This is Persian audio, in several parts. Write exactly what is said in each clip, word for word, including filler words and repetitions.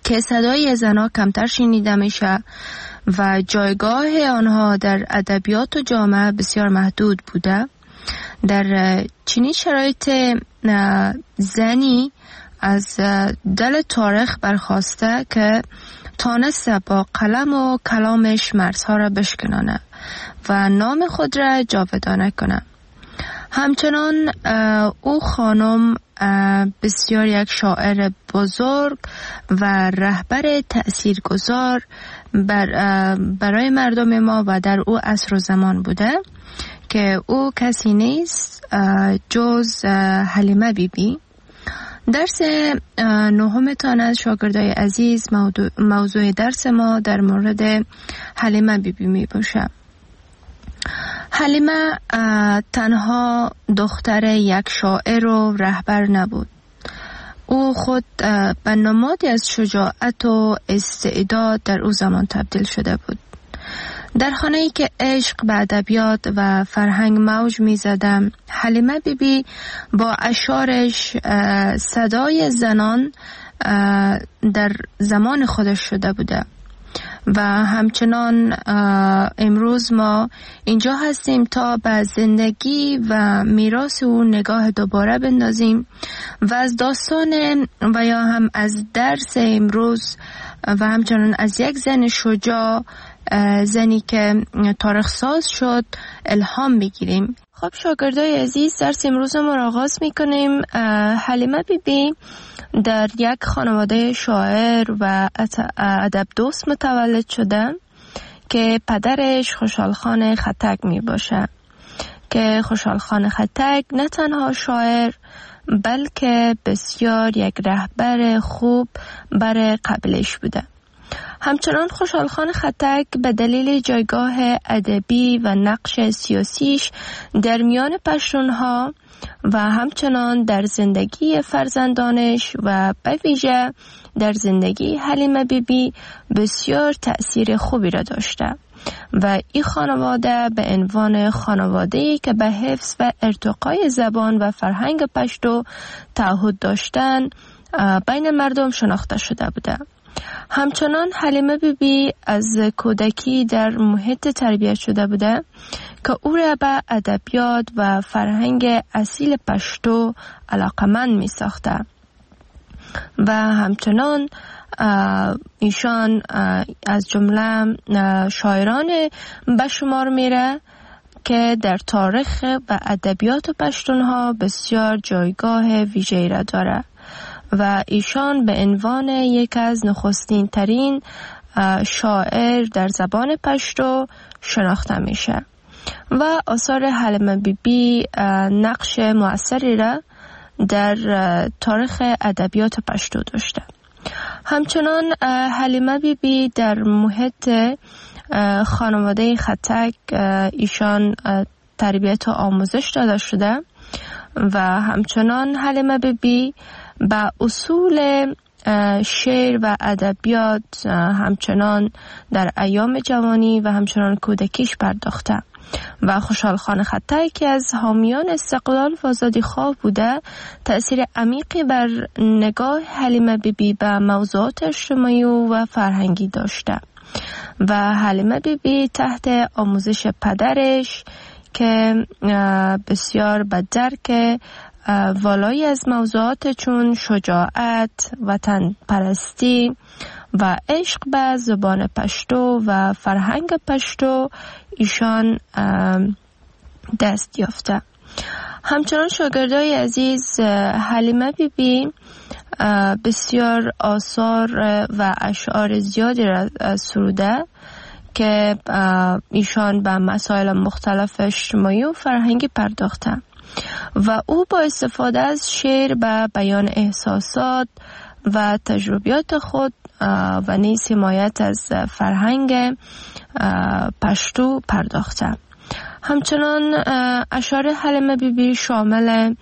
که صدای زنها کمتر شنیده میشه و جایگاه آنها در ادبیات و جامعه بسیار محدود بوده. در چنین شرایط زنی از دل تاریخ برخواسته که تانسته با قلم و کلامش مرزها را بشکنانه و نام خود را جاودانه کنه. همچنان او خانم بسیار یک شاعر بزرگ و رهبر تأثیرگذار بر برای مردم ما و در او عصر و زمان بوده که او کسی نیست جز حلیمه بی بی. درس نهمتان از شاگردای عزیز موضوع درس ما در مورد حلیمه بی بی می باشه. حلیمه تنها دختر یک شاعر و رهبر نبود. او خود به نمادی از شجاعت و استعداد در او زمان تبدیل شده بود. در خانه‌ای که عشق به ادبیات و فرهنگ موج می‌زد، حلیمه بی بی با اشعارش صدای زنان در زمان خودش شده بوده و همچنان امروز ما اینجا هستیم تا به زندگی و میراث او نگاه دوباره بندازیم و از داستان و یا هم از درس امروز و همچنان از یک زن شجاع، زنی که تاریخ ساز شد، الهام بگیریم. خب شاگردای عزیز، درس امروز ما را آغاز میکنیم. حلیمه بی بی در یک خانواده شاعر و ادب دوست متولد شده که پدرش خوشحال خان خطک می باشه که خوشحال خان خطک نه تنها شاعر بلکه بسیار یک رهبر خوب برای قبیلش بوده. همچنان خوشحال خان خطک به دلیل جایگاه ادبی و نقش سیاسیش در میان پشتونها و همچنان در زندگی فرزندانش و به ویژه در زندگی حلیمه بی بی بسیار تأثیر خوبی را داشته و این خانواده به عنوان خانواده‌ای که به حفظ و ارتقای زبان و فرهنگ پشتو تعهد داشتن بین مردم شناخته شده بوده. همچنان حلیمه بی بی از کودکی در محیط تربیت شده بوده که او را به ادبیات و فرهنگ اصیل پشتو علاقمند می ساخته و همچنان ایشان از جمله شاعران به شمار میره که در تاریخ و ادبیات پشتونها بسیار جایگاه ویژه‌ای را داره و ایشان به عنوان یک از نخستین ترین شاعر در زبان پشتو شناخته میشه و آثار حلیمه بی بی نقش مؤثری را در تاریخ ادبیات پشتو داشته. همچنان حلیمه بی بی در محیط خانواده خطک ایشان تربیت و آموزش داده شده و همچنان حلیمه بی بی با اصول شعر و ادبیات همچنان در ایام جوانی و همچنان کودکیش پرداخته و خوشحال خان خطک که از حامیان استقلال و آزادی خواه بوده تأثیر عمیقی بر نگاه حلیمه بی بی به موضوعات اجتماعی و فرهنگی داشته و حلیمه بی بی تحت آموزش پدرش که بسیار به درک والایی از موضوعات چون شجاعت، وطن پرستی و عشق به زبان پشتو و فرهنگ پشتو ایشان دست یافته. همچنان شاگردای عزیز، حلیمه بی بی بسیار آثار و اشعار زیادی را سروده که ایشان به مسائل مختلف اجتماعی و فرهنگی پرداخته و او با استفاده از شعر به بیان احساسات و تجربیات خود و نیز حمایت از فرهنگ پشتو پرداخته. همچنان اشعار حلیمه بی بی شامل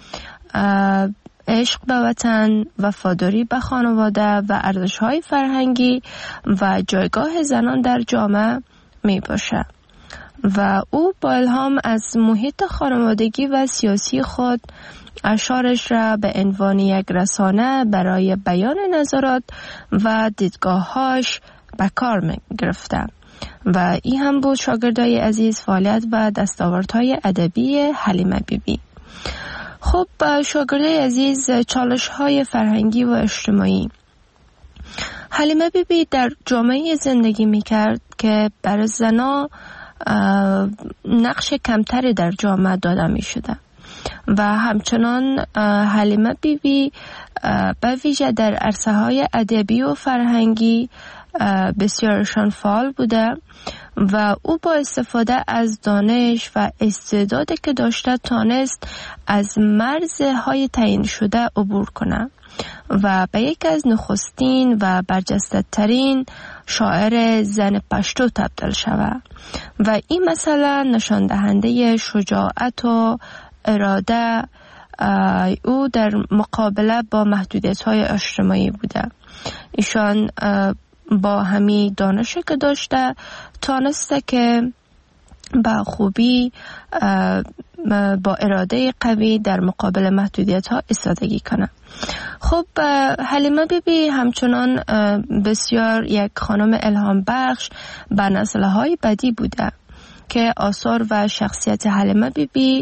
عشق به وطن، وفاداری به خانواده و ارزش‌های فرهنگی و جایگاه زنان در جامعه می باشه و او با الهام از محیط خانوادگی و سیاسی خود اشعارش را به عنوان یک رسانه برای بیان نظرات و دیدگاه‌هاش به کار می گرفته و این هم بود شاگردای عزیز فعالیت و دستاوردهای ادبی حلیمه بیبی. خب شاگردای عزیز، چالش‌های فرهنگی و اجتماعی. حلیمه بیبی در جامعه زندگی می‌کرد که برای زنان نقش کمتری در جامعه داده می‌شده و همچنان حلیمه بیبی به ویژه در عرصه‌های ادبی و فرهنگی بسیارشان فعال بوده و او با استفاده از دانش و استعدادی که داشته تانست از مرزهای تعیین شده عبور کنه و به یکی از نخستین و برجسته ترین شاعر زن پشتو تبدیل شود و این مثلا نشان دهنده شجاعت و اراده او در مقابله با محدودیت‌های اجتماعی بوده. ایشان با همین دانشی که داشته تانسته که با خوبی با اراده قوی در مقابل محدودیت ها ایستادگی کنه. خب حلیمه بیبی همچنان بسیار یک خانم الهام بخش به نسل‌های بعدی بوده که آثار و شخصیت حلیمه بیبی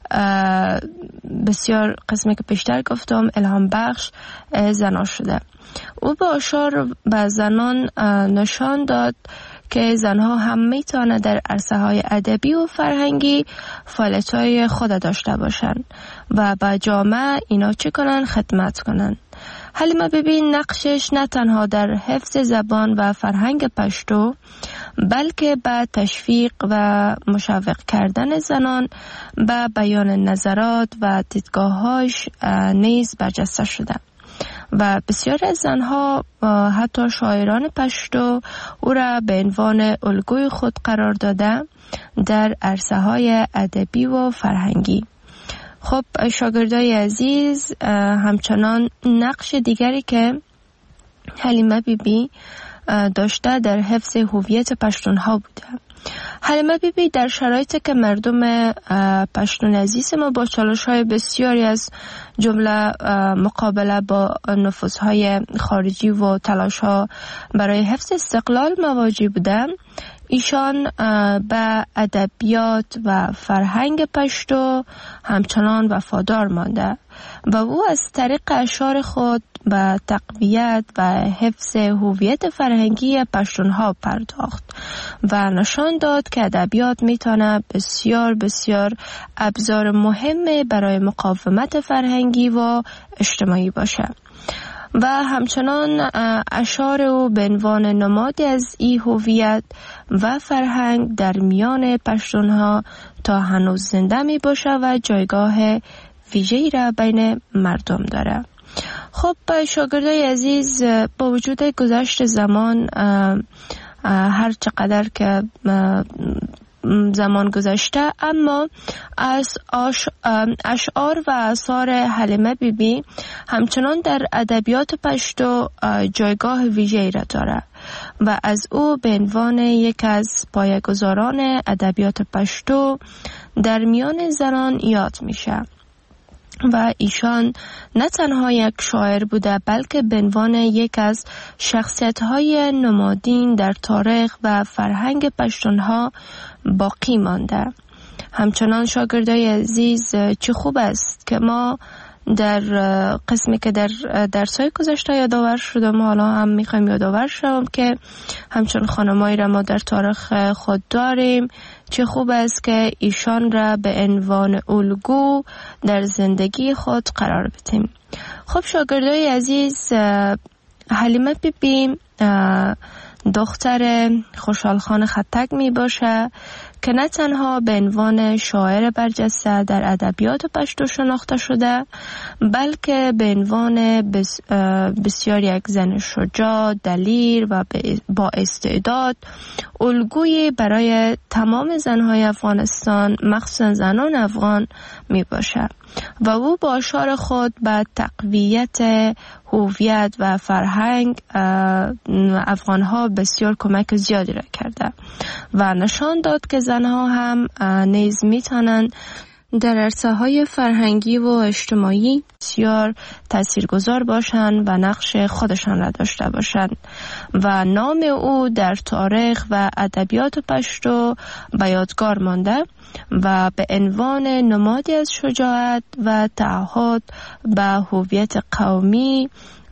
بسیار قسمی که پیشتر گفتم الهام بخش زنان شده. او با اشعار به زنان نشان داد که زنها هم میتونه در عرصه های ادبی و فرهنگی فعالیت های خود داشته باشن و با جامعه اینا چه کنن؟ خدمت کنن. حلیمه بیبی نقشش نه تنها در حفظ زبان و فرهنگ پشتو بلکه به تشویق و مشوق کردن زنان به بیان نظرات و دیدگاه‌هاش نیز برجسته شده و بسیار از زنها حتی شاعران پشتو او را به عنوان الگوی خود قرار داده در عرصه های ادبی و فرهنگی. خب شاگردای عزیز، همچنان نقش دیگری که حلیمه بیبی داشته در حفظ هویت پشتونها بوده. حلیمه بیبی در شرایطی که مردم پشتون عزیز ما با چالش‌های بسیاری از جمله مقابله با نفوذهای خارجی و تلاش‌ها برای حفظ استقلال مواجه بودند، ایشان به ادبیات و فرهنگ پشتو همچنان وفادار مانده و او از طریق اشعار خود به تقویت و حفظ هویت فرهنگی پشتونها پرداخت و نشان داد که ادبیات میتونه بسیار بسیار ابزار مهم برای مقاومت فرهنگی و اجتماعی باشه و همچنان اشعار او به عنوان نمادی از این هویت و فرهنگ در میان پشتونها تا هنوز زنده می باشه و جایگاه ویژه‌ای را بین مردم داره. خب شاگردای عزیز، با وجود گذشت زمان، هر چقدر که زمان گذشته، اما از اشعار و آثار حلیمه بیبی همچنان در ادبیات پشتو جایگاه ویژه‌ای را داره و از او به عنوان یک از پایه‌گذاران ادبیات پشتو در میان زنان یاد میشه و ایشان نه تنها یک شاعر بوده بلکه به عنوان یک از شخصیت‌های نمادین در تاریخ و فرهنگ پشتونها باقی مانده. همچنان شاگردای عزیز، چه خوب است که ما در قسمی که در درس‌های گذشته یادآور شدم، حالا هم میخوایم یادآور شوم که همچون خانمایی را ما در تاریخ خود داریم. چه خوب است که ایشان را به عنوان الگو در زندگی خود قرار بدیم. خب شاگردای عزیز، حلیمه بیبی دختر خوشحال خان خطک می باشه که نه تنها به عنوان شاعر برجسته در ادبیات پشتو شناخته شده بلکه به عنوان بس بسیار یک زن شجاع، دلیر و با استعداد الگویی برای تمام زنهای افغانستان، مخصوصا زنان افغان می باشه و او با اشعار خود به تقویت هویت و فرهنگ افغانها بسیار کمک زیادی را کرده و نشان داد که زنها هم نیز میتونند در عرصه‌های فرهنگی و اجتماعی بسیار تاثیرگذار باشند و نقش خودشان را داشته باشند و نام او در تاریخ و ادبیات پشتو به یادگار مانده و به عنوان نمادی از شجاعت و تعهد به هویت قومی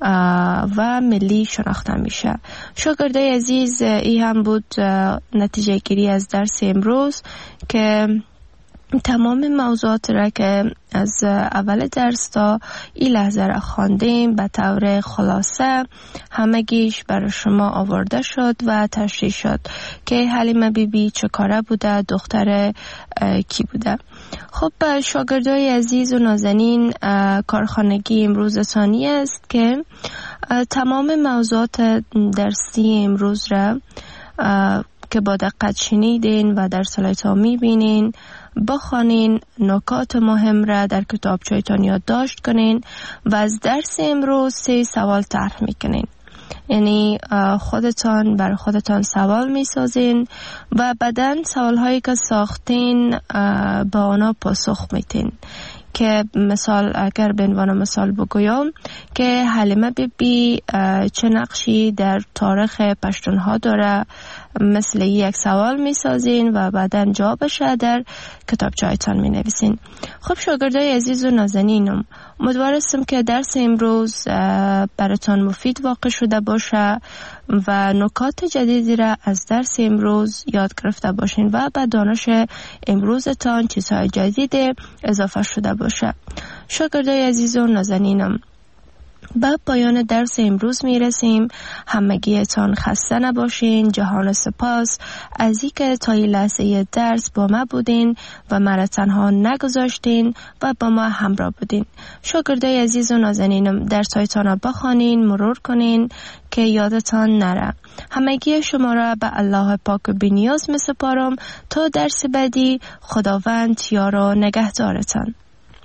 و ملی شناخته میشه. شاگردای عزیز، این هم بود نتیجه گیری از درس امروز که تمام موضوعات را که از اول درس تا این لحظه را خواندیم به طور خلاصه همگیش برای شما آورده شد و تشریح شد که حلیمه بی بی چه کاره بوده، دختر کی بوده. خب شاگردای عزیز و نازنین، کارخانگی امروز ثانی است که تمام موضوعات درسی امروز را که با دقت شنیدین و در سلایت‌ها می‌بینین بخوانین، نکات مهم را در کتابچه‌تان یادداشت کنین و از درس امروز سه سوال طرح میکنین. یعنی خودتان بر خودتان سوال میسازین و بعداً سوال‌هایی که ساختین به آنها پاسخ میتین. که مثال اگر به عنوان مثال بگویم که حلیمه بی بی چه نقشی در تاریخ پشتونها داره، مثل یک سوال می سازین و بعدا جوابش در کتابچه‌تان می نویسین. خب شاگردای عزیز و نازنینم، امیدوارم که درس امروز براتان مفید واقع شده باشه و نکات جدیدی را از درس امروز یاد گرفته باشین و به دانش امروزتان چیزهای جدید اضافه شده باشه. شاگردای عزیز و نازنینم، به پایان درس امروز می رسیم. همگیتان خسته نباشین. جهان سپاس از اینکه تا این لحظه درس با ما بودین و مرا تنها نگذاشتین و با ما همراه بودین. شاگردای عزیز و نازنینم، درسایتان را بخوانین، مرور کنین که یادتان نره. همگی شما را به الله پاک و بی‌نیاز می سپارم تا درس بعدی. خداوند یار و نگهدارتان.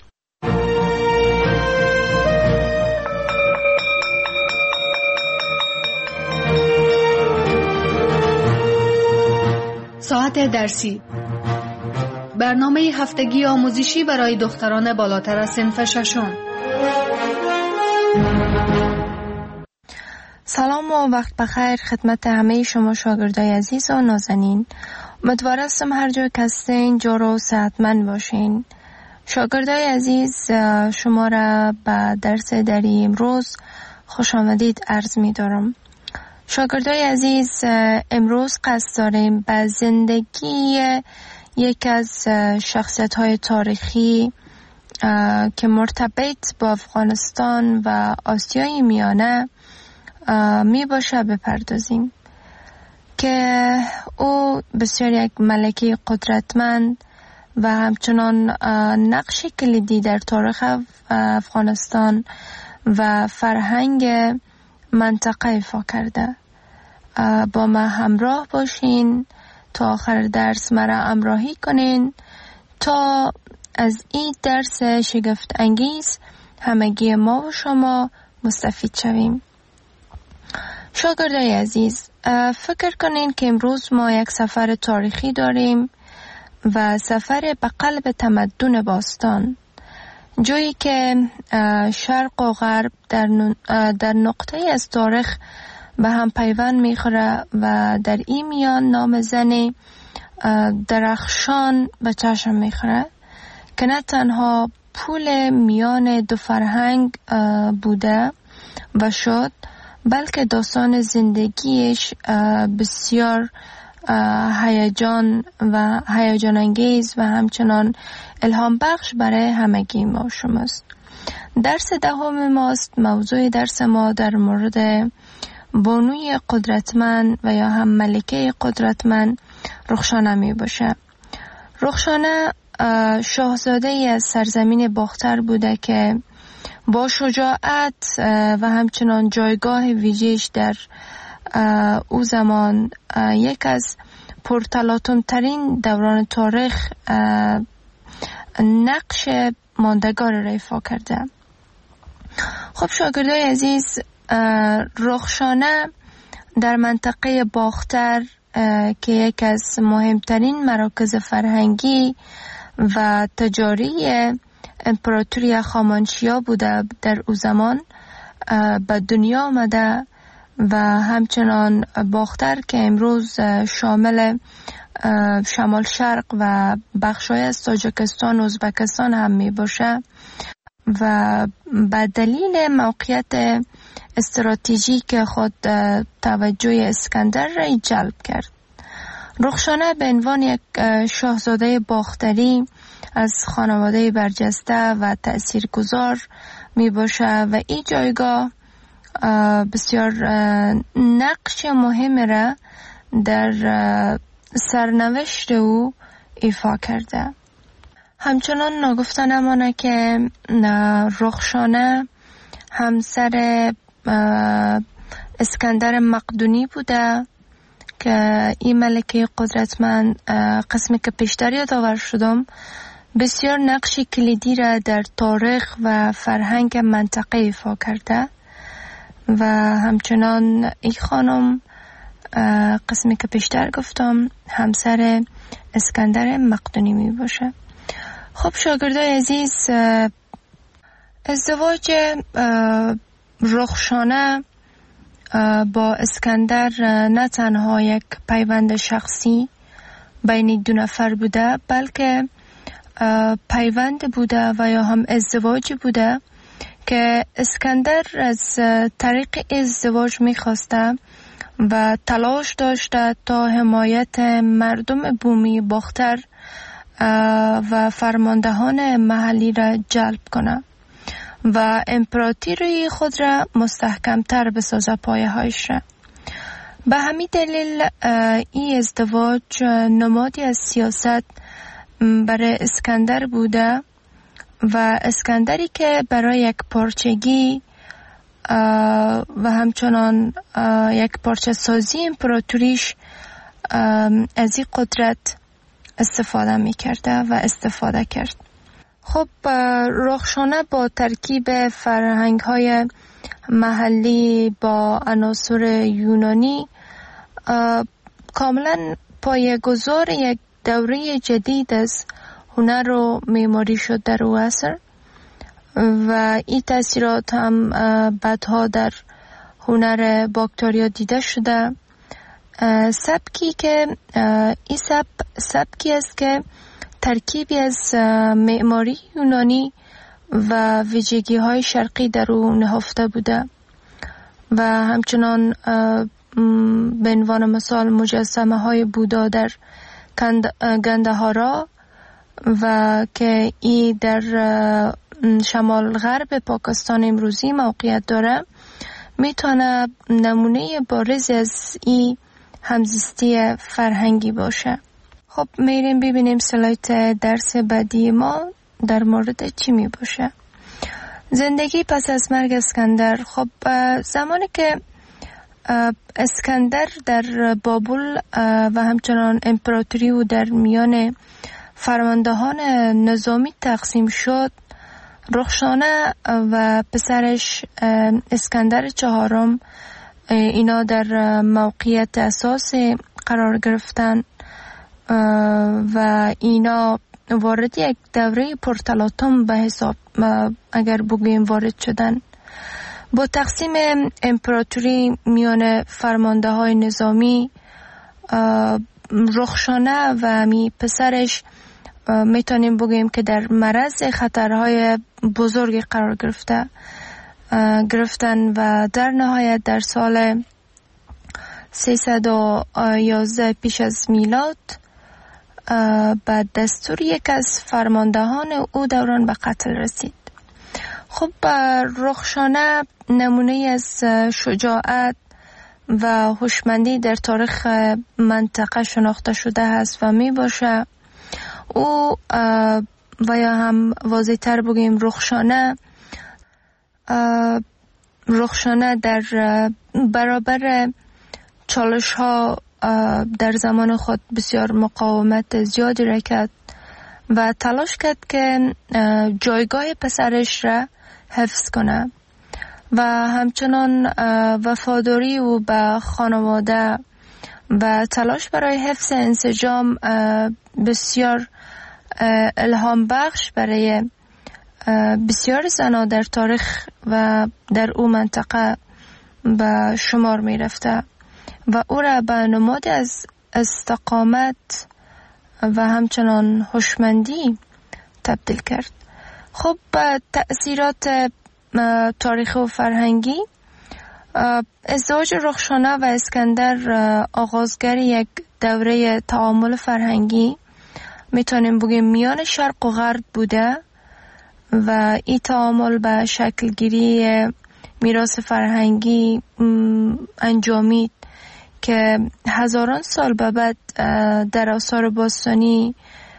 ساعت درسی، برنامه هفتگی آموزشی برای دختران بالاتر از صنف ششم. سلام و وقت بخیر خدمت همه شما شاگردای عزیز و نازنین. امیدوار هستم هر جا که هستین جور و صحتمند باشین. شاگردای عزیز، شما را به درس دری امروز خوش آمدید عرض می دارم. شاگردای عزیز، امروز قصد داریم به زندگی یک از شخصیت‌های تاریخی که مرتبط با افغانستان و آسیای میانه می باشه بپردازیم که او بسیار یک ملکه قدرتمند و همچنان نقش کلیدی در تاریخ افغانستان و فرهنگ منطقه ایفا کرده. با ما همراه باشین تا آخر درس مرا همراهی کنین تا از این درس شگفت انگیز همگی ما و شما مستفید شویم. شاگردای عزیز، فکر کنین که امروز ما یک سفر تاریخی داریم و سفر به قلب تمدن باستان، جایی که شرق و غرب در, در نقطه از تاریخ به هم پیوند میخوره و در این میان نام زن درخشان به چشم میخوره که نه تنها پول میان دو فرهنگ بوده و شد، بلکه داستان زندگیش بسیار هیجان و هیجان انگیز و همچنان الهام بخش برای همگی ما شماست. درس دهم ماست. موضوع درس ما در مورد بانوی قدرتمند و یا هم ملکه قدرتمند رخشانه می باشه. رخشانه شاهزاده ای از سرزمین باختر بوده که با شجاعت و همچنان جایگاه ویژه‌اش در او زمان یک از پرتلاطم ترین دوران تاریخ نقش ماندگار را ایفا کرده. خب شاگردای عزیز، رخشانه در منطقه باختر که یک از مهمترین مراکز فرهنگی و تجاری امپراتوری خامانشیا بوده در او زمان به دنیا آمده و همچنان باختر که امروز شامل شمال شرق و بخشای از تاجیکستان و ازبکستان هم می باشه و به دلیل موقعیت استراتژیک خود توجه اسکندر را جلب کرد. رخشانه به عنوان یک شاهزاده باختری از خانواده برجسته و تأثیرگذار می باشه و این جایگاه بسیار نقش مهم را در سرنوشت او ایفا کرده. همچنان نگفته نمانه که رخشانه همسر اسکندر مقدونی بوده که این ملکه قدرتمند، قسمی که پیشتر یادآور شدم، بسیار نقش کلیدی را در تاریخ و فرهنگ منطقه ایفا کرده و همچنان این خانم قسمی که پیشتر گفتم همسر اسکندر مقدونی می باشه. خب شاگردای عزیز، ازدواج رخشانه با اسکندر نه تنها یک پیوند شخصی بین دو نفر بوده، بلکه پیوند بوده و یا هم ازدواج بوده که اسکندر از طریق ازدواج میخواسته و تلاش داشته تا حمایت مردم بومی باختر و فرماندهان محلی را جلب کنه و امپراتوری خود را مستحکمتر بسازه پایه هایش را. به همین دلیل این ازدواج نمادی از سیاست برای اسکندر بوده و اسکندری که برای یک پارچگی و همچنان یک پارچه سازی امپراتوریش از این قدرت استفاده می کرده و استفاده کرد. خب رخشانه با ترکیب فرهنگ های محلی با عناصر یونانی کاملا پایه‌گذار یک دوره جدید از هنر و معماری شد در او عصر و این تاثیرات هم بعدها در هنر باکتریا دیده شده. سبکی که این سب سبکی است که ترکیبی از معماری یونانی و ویژگی های شرقی در او نهفته بوده و همچنان به عنوان مثال مجسمه های بودا در گندهارا و که این در شمال غرب پاکستان امروزی موقعیت داره میتونه نمونه بارز از این همزیستی فرهنگی باشه. خب میریم ببینیم سلایت درس بعدی ما در مورد چی می باشه. زندگی پس از مرگ اسکندر. خب زمانی که اسکندر در بابل و همچنان امپراتوری او در میان فرماندهان نظامی تقسیم شد، رخشانه و پسرش اسکندر چهارم اینا در موقعیت اساسی قرار گرفتن و اینا وارد یک دوره پرتلاطم به حساب اگر بگوییم وارد شدن. با تقسیم امپراتوری میان فرمانده های نظامی، رخشانه و می پسرش میتونیم بگوییم که در معرض خطرهای بزرگی قرار گرفته گرفتن و در نهایت در سال سیصد و یازده پیش از میلاد به دستور یک از فرماندهان او دوران به قتل رسید. خب رخشانه نمونه از شجاعت و هوشمندی در تاریخ منطقه شناخته شده است و می باشه او و یا هم واضح تر بگیم رخشانه رخشانه در برابر چالش ها در زمان خود بسیار مقاومت زیادی را کرد و تلاش کرد که جایگاه پسرش را حفظ کنه و همچنان وفاداری او به خانواده و تلاش برای حفظ انسجام بسیار الهام بخش برای بسیار زنها در تاریخ و در او منطقه به شمار می رفته و او را به نماد از استقامت و همچنان هوشمندی تبدیل کرد. خب تأثیرات تاریخی و فرهنگی، ازدواج رخشانه و اسکندر آغازگر یک دوره تعامل فرهنگی میتونیم بگیم میان شرق و غرب بوده و این تعامل به شکل گیری میراث فرهنگی انجامید که هزاران سال به بعد در آثار باستانی،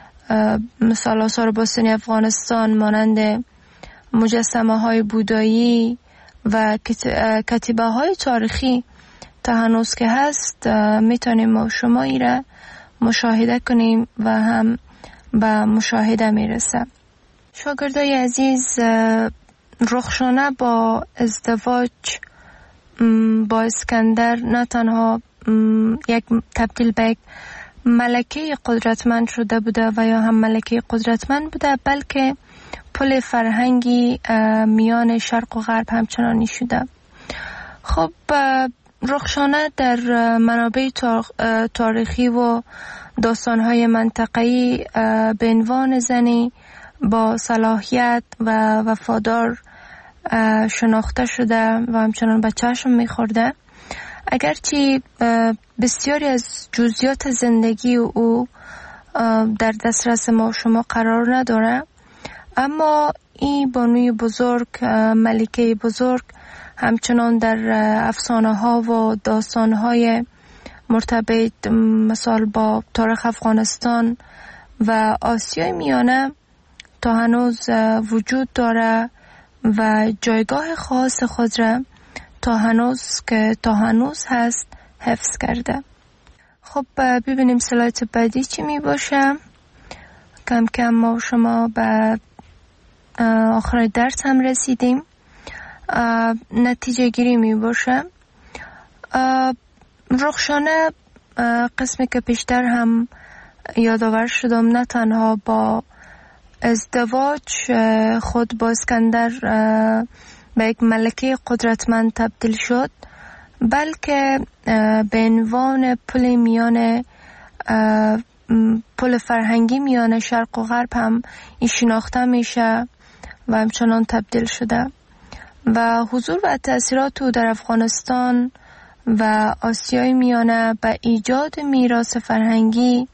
مثال آثار باستانی افغانستان مانند مجسمه های بودایی و کتیبه های تاریخی تا هنوز که هست میتونیم ما شما ای را مشاهده کنیم و هم به مشاهده میرسه. شاگردای عزیز، رخشانه با ازدواج با اسکندر نه تنها یک تبدیل به یک ملکه قدرتمند شده بوده و یا هم ملکه قدرتمند بوده، بلکه پل فرهنگی میان شرق و غرب همچنانی شده. خب رخشانه در منابع تاریخی و داستان‌های منطقه‌ای به عنوان زنی با صلاحیت و وفادار شناخته شده و همچنان به چشم می‌خورده. اگرچه بسیاری از جزئیات زندگی او در دسترس ما شما قرار نداره، اما این بانوی بزرگ، ملکه بزرگ، همچنان در افسانه ها و داستان های مرتبط مثال با تاریخ افغانستان و آسیای میانه تا هنوز وجود داره و جایگاه خاص خود را تا هنوز که تا هنوز هست حفظ کرده. خب ببینیم سلایت بعدی چی می باشه. کم کم ما شما به آخر درس هم رسیدیم. نتیجه گیری می باشه. رخشانه قسمی که پیشتر هم یادآور شدم نه تنها با ازدواج خود با اسکندر به یک ملکه قدرتمند تبدیل شد، بلکه به عنوان پل میان پل فرهنگی میان شرق و غرب هم این شناخته میشه و همچنان تبدیل شده و حضور و تأثیرات او در افغانستان و آسیای میانه به ایجاد میراث فرهنگی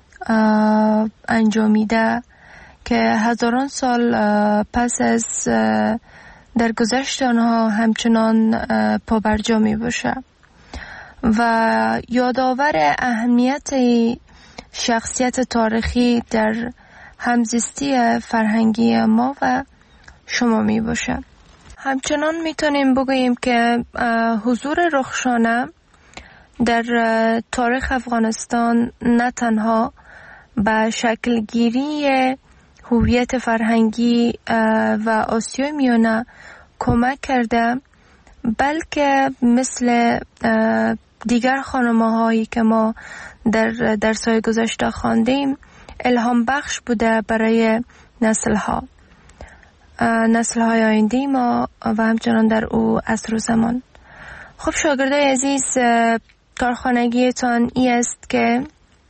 انجامیده که هزاران سال پس از در گذشت آنها همچنان پابرجا می باشه و یادآور اهمیت شخصیت تاریخی در همزیستی فرهنگی ما و شما می باشه. همچنان می تونیم بگوییم که حضور رخشانه در تاریخ افغانستان نه تنها به شکل گیری هویت فرهنگی و آسیای میانه کمک کرده، بلکه مثل دیگر خانمه هایی که ما در درس‌های گذشته خواندیم الهام بخش بوده برای نسل ها نسل های آینده ما و همچنان در او عصر و زمان. خب شاگردای عزیز، کارخانگیتان ای است که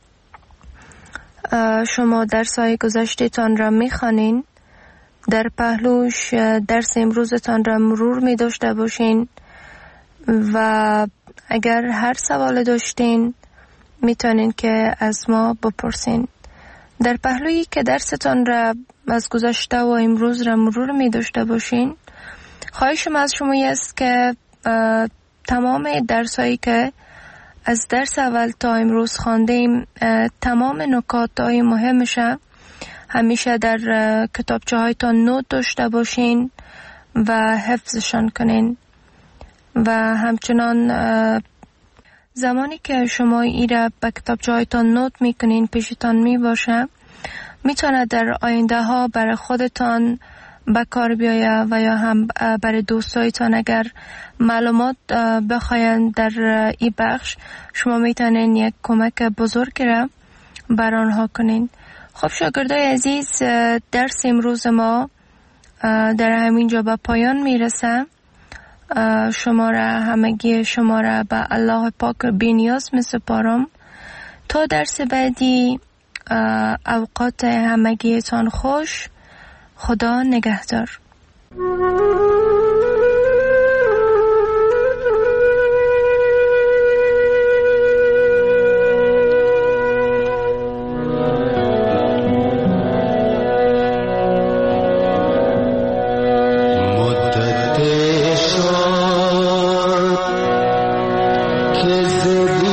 شما درس‌های گذشته‌تان را می‌خوانین، در پهلوش درس امروزتان را مرور می داشته باشین و اگر هر سوال داشتین میتونین که از ما بپرسین. در پهلویی که درستان را از گذشته و امروز را مرور می داشته باشین، خواهشم از شما است که تمام درسایی که از درس اول تا امروز خواندیم، تمام نکات های مهمش همیشه در کتابچه هایتان نوت داشته باشین و حفظشان کنین و همچنان زمانی که شما ای را به کتابچه هایتان نوت میکنین پیشتان می باشه، میتونه در آینده ها برای خودتان به کار بیایه و یا هم برای دوستایتان اگر معلومات بخواین در این بخش، شما میتونین یک کمک بزرگ را بر آنها کنین. خب شاگردای عزیز، درس امروز ما در همین جا به پایان میرسه. شما را، همگی شما را به الله پاک بی‌نیاز میسپارم. تا درس بعدی، اوقات همگیتان خوش. خدا نگهدار. مدت شد که زدی